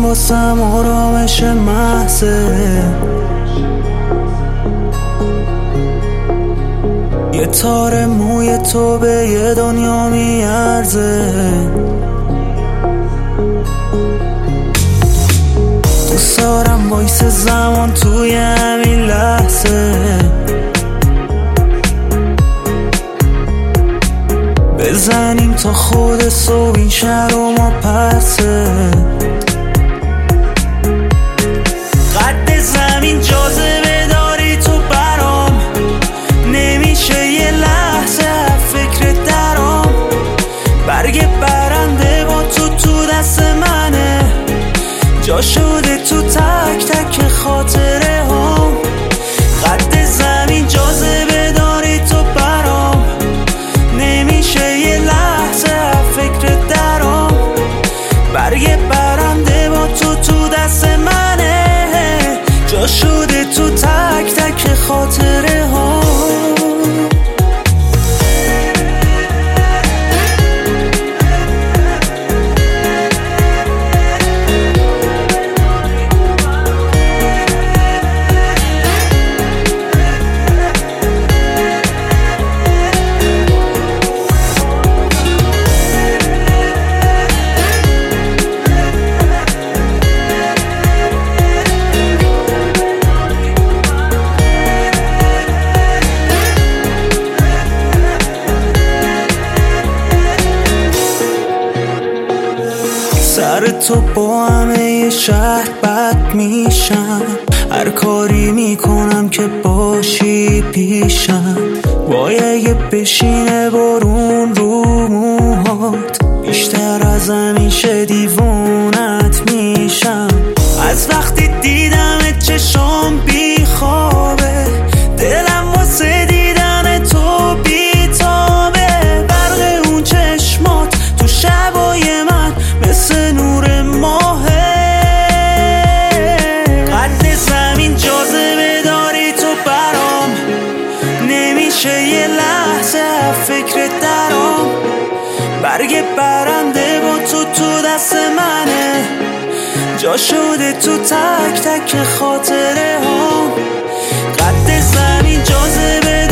واسم آرامش محضه. یه تار موی تو به یه دنیا میارزه. دوست دارم وایس زمان توی همین لحظه، بزنیم تا خود صبح این شهر و ما پسه. قد زمین جاذبه داری تو برام، نمیشه یه لحظه فکر درام. برگ برنده با تو دست منه، جا شده تو تک تک خاطره هم. قد زمین جاذبه داری تو برام، نمیشه یه لحظه فکر درام. برگ برنده با تو دست منه، جا شده تو تک تک خاطره ها. سر تو با همه شهر بد میشم، هر کاری میکنم که باشی پیشم. وای اگه بشینه بارون رو موهات، بیشتر از همیشه دیوونت میشم. از وقتی دیدمت چشام بیخوابه، دلم واسه دیدن تو بیتابه. برق اون چشمات تو شبای من مثل نور ماهه. قد زمین جاذبه داری تو برام، نمیشه یه لحظه فکر درام. برگ برنده با تو دست منه، جا شده تو تک تک خاطره هم. قد زمین جاذبه